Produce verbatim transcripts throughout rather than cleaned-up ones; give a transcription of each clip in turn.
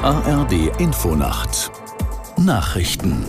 A R D Infonacht Nachrichten.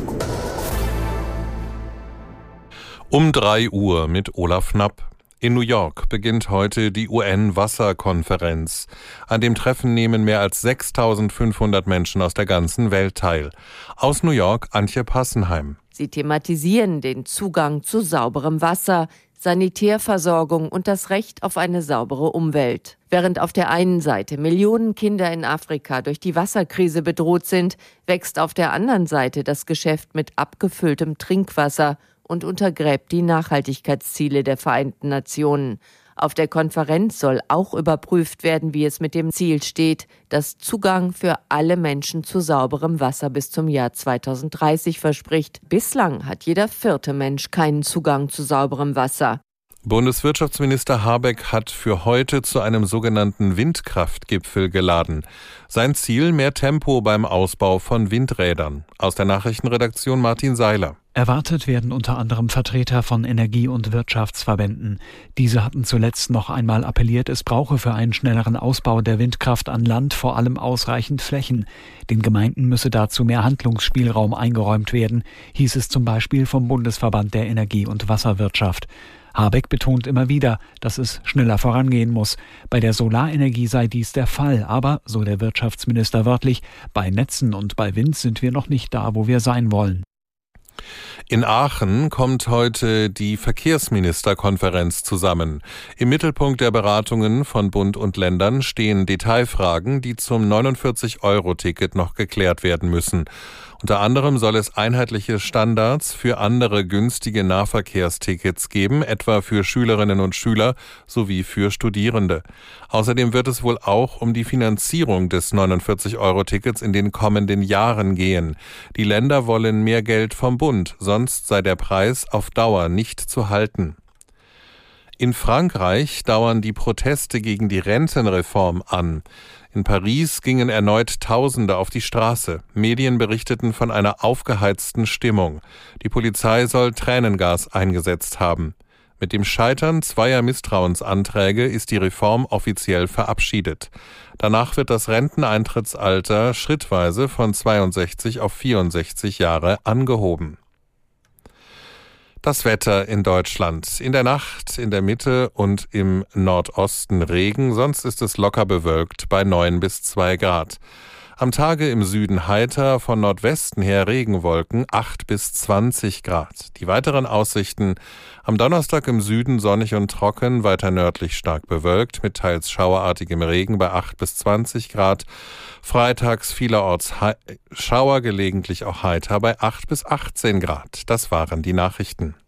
Um drei Uhr mit Olaf Knapp. In New York beginnt heute die U N-Wasserkonferenz. An dem Treffen nehmen mehr als sechstausendfünfhundert Menschen aus der ganzen Welt teil. Aus New York Antje Passenheim. Sie thematisieren den Zugang zu sauberem Wasser, Sanitärversorgung und das Recht auf eine saubere Umwelt. Während auf der einen Seite Millionen Kinder in Afrika durch die Wasserkrise bedroht sind, wächst auf der anderen Seite das Geschäft mit abgefülltem Trinkwasser und untergräbt die Nachhaltigkeitsziele der Vereinten Nationen. Auf der Konferenz soll auch überprüft werden, wie es mit dem Ziel steht, das Zugang für alle Menschen zu sauberem Wasser bis zum Jahr zweitausenddreißig verspricht. Bislang hat jeder vierte Mensch keinen Zugang zu sauberem Wasser. Bundeswirtschaftsminister Habeck hat für heute zu einem sogenannten Windkraftgipfel geladen. Sein Ziel: mehr Tempo beim Ausbau von Windrädern. Aus der Nachrichtenredaktion Martin Seiler. Erwartet werden unter anderem Vertreter von Energie- und Wirtschaftsverbänden. Diese hatten zuletzt noch einmal appelliert, es brauche für einen schnelleren Ausbau der Windkraft an Land vor allem ausreichend Flächen. Den Gemeinden müsse dazu mehr Handlungsspielraum eingeräumt werden, hieß es zum Beispiel vom Bundesverband der Energie- und Wasserwirtschaft. Habeck betont immer wieder, dass es schneller vorangehen muss. Bei der Solarenergie sei dies der Fall, aber, so der Wirtschaftsminister wörtlich, bei Netzen und bei Wind sind wir noch nicht da, wo wir sein wollen. In Aachen kommt heute die Verkehrsministerkonferenz zusammen. Im Mittelpunkt der Beratungen von Bund und Ländern stehen Detailfragen, die zum neunundvierzig Euro Ticket noch geklärt werden müssen. Unter anderem soll es einheitliche Standards für andere günstige Nahverkehrstickets geben, etwa für Schülerinnen und Schüler sowie für Studierende. Außerdem wird es wohl auch um die Finanzierung des neunundvierzig Euro Tickets in den kommenden Jahren gehen. Die Länder wollen mehr Geld vom Bund, sonst sei der Preis auf Dauer nicht zu halten. In Frankreich dauern die Proteste gegen die Rentenreform an. In Paris gingen erneut Tausende auf die Straße. Medien berichteten von einer aufgeheizten Stimmung. Die Polizei soll Tränengas eingesetzt haben. Mit dem Scheitern zweier Misstrauensanträge ist die Reform offiziell verabschiedet. Danach wird das Renteneintrittsalter schrittweise von zweiundsechzig auf vierundsechzig Jahre angehoben. Das Wetter in Deutschland. In der Nacht in der Mitte und im Nordosten Regen, sonst ist es locker bewölkt bei neun bis zwei Grad. Am Tage im Süden heiter, von Nordwesten her Regenwolken, acht bis zwanzig Grad. Die weiteren Aussichten: am Donnerstag im Süden sonnig und trocken, weiter nördlich stark bewölkt, mit teils schauerartigem Regen bei acht bis zwanzig Grad. Freitags vielerorts He- Schauer, gelegentlich auch heiter bei acht bis achtzehn Grad. Das waren die Nachrichten.